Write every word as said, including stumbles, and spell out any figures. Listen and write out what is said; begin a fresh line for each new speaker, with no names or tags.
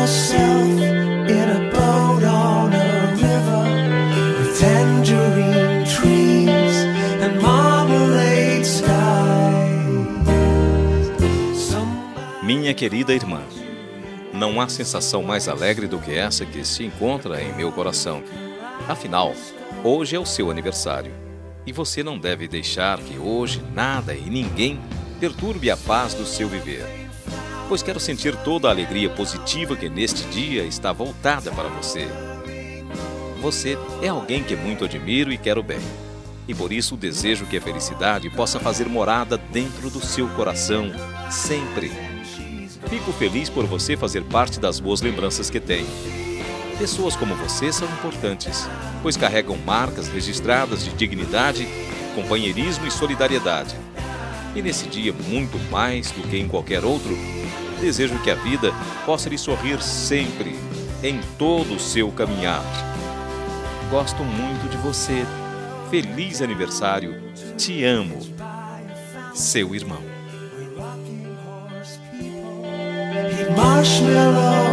yourself in a boat on a river with tangerine trees and marmalade skies. Somebody...
Minha querida irmã, não há sensação mais alegre do que essa que se encontra em meu coração. Afinal, hoje é o seu aniversário. E você não deve deixar que hoje nada e ninguém perturbe a paz do seu viver. Pois quero sentir toda a alegria positiva que neste dia está voltada para você. Você é alguém que muito admiro e quero bem. E por isso desejo que a felicidade possa fazer morada dentro do seu coração, sempre. Fico feliz por você fazer parte das boas lembranças que tenho. Pessoas como você são importantes, pois carregam marcas registradas de dignidade, companheirismo e solidariedade. E nesse dia, muito mais do que em qualquer outro, desejo que a vida possa lhe sorrir sempre, em todo o seu caminhar. Gosto muito de você. Feliz aniversário. Te amo. Seu irmão.
Marshmallow